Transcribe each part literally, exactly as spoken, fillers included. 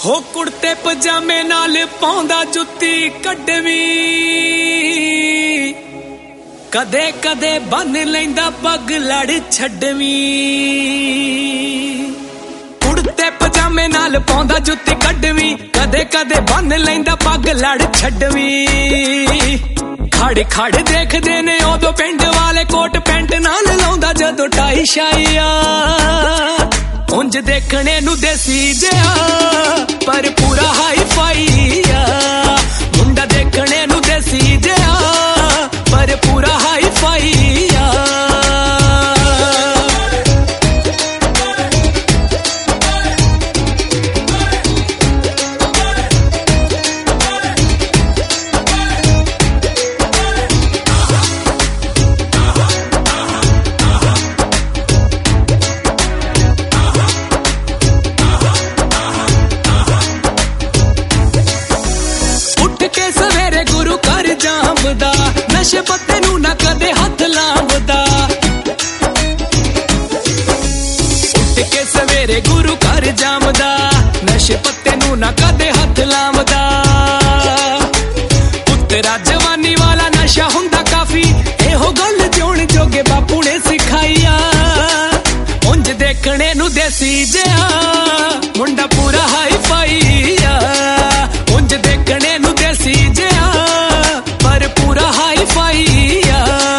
हो कुर्ते पजामे नाल पाउंदा जुत्ती कड्डवी कदे कदे बन लैंदा पग लड़ छड्डवी कुर्ते पजामे नाल पाउंदा जुत्ती कड्डवी कदे कदे बन लैंदा पग लड़ छड्डवी खड़ खड़ देखदे ने उदों पिंड वाले कोट पैंट नाल लाउंदा जदों टाई शाइया उंज देखने नू देसी जिहा पर पूरा हाई फाई आ मुंडा देखने नू देसी जिहा पर पूरा हाई फाई आ नशे पत्ते नू ना कदे हथ लावदा उठ के सवेरे गुरु घर जामदा नशे पत्ते नू ना कदे हथ लावदा पुत्तरा जवानी वाला नशा हुंदा काफी एहो गल जोण जोगे बापू ने सिखाईया उंज देखने नू देसी जिहा मुंडा पूरा हाई फाई आ उंज देखने नू देसी जिहा पर पूरा हाई फाई आ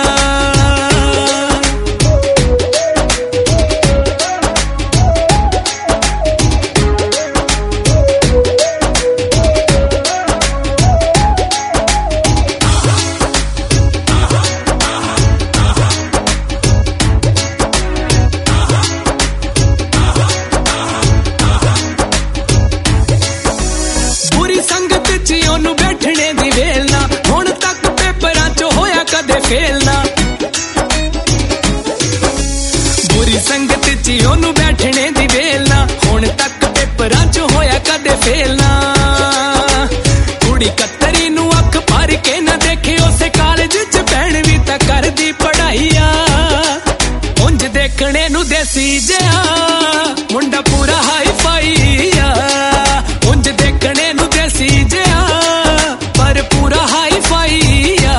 बुरी संगत च ओनू बैठने दी वेलना हुण तक पेपरां च होया कदे फेलना बुरी संगत च ओनू बैठने दी वेलना हुण तक पेपरां च होया कदे फेलना कुड़ी कतरी नू अख भर के ना देखे उसे कॉलेज च भैण भी तां करदी पढ़ाई आ उंज देखने नू देसी जिहा मुंडा पूरा हाई फाई आ उंज देखने नू देसी जिहा पर पूरा हाई फाई आ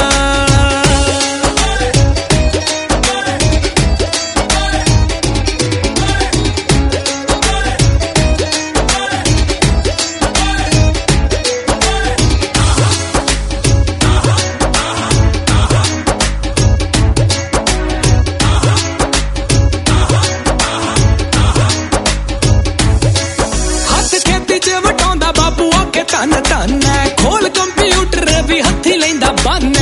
धन धन खोल कंप्यूटर भी हथी लैंदा बन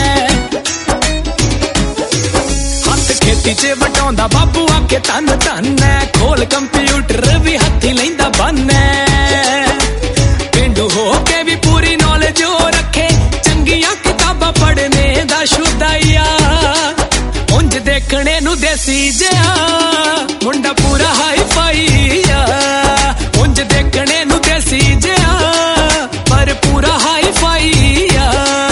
हथ खेती च वटाउंदा बापू आके धन धन खोल कंप्यूटर भी हथी लैंदा बन पिंडू हो के भी पूरी नॉलेज हो रखे चंगियां किताबां पढ़ने दा शुदाइया उंज देखने नू देसी जिहा मुंडा पूरा हाई फाई आ उंज देखने नू देसी जिहा पर पूरा हाई फाई आ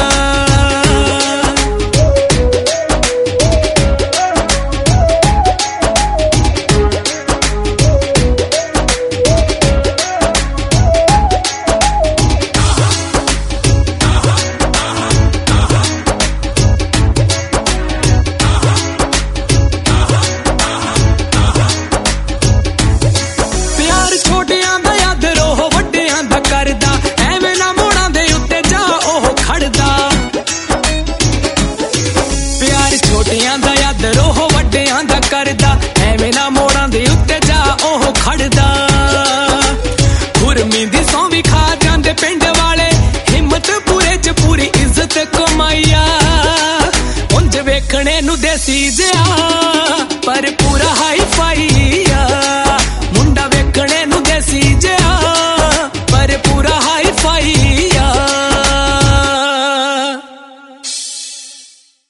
प्यार छोटियां दा याद रोह वड्डियां दा करदा एवें ना मोड़ां दे उत्ते जा ओह खड़दा प्यार छोटियां दा याद रोह वड्डियां दा करदा एवें ना मोड़ां दे उत्ते जा ओह खड़दा खुरमी दी सौं भी खा जांदे पिंड वाले हिम्मत पूरे च पूरी इज्जत कमाईया उंज वेखणे नू देसी जिहा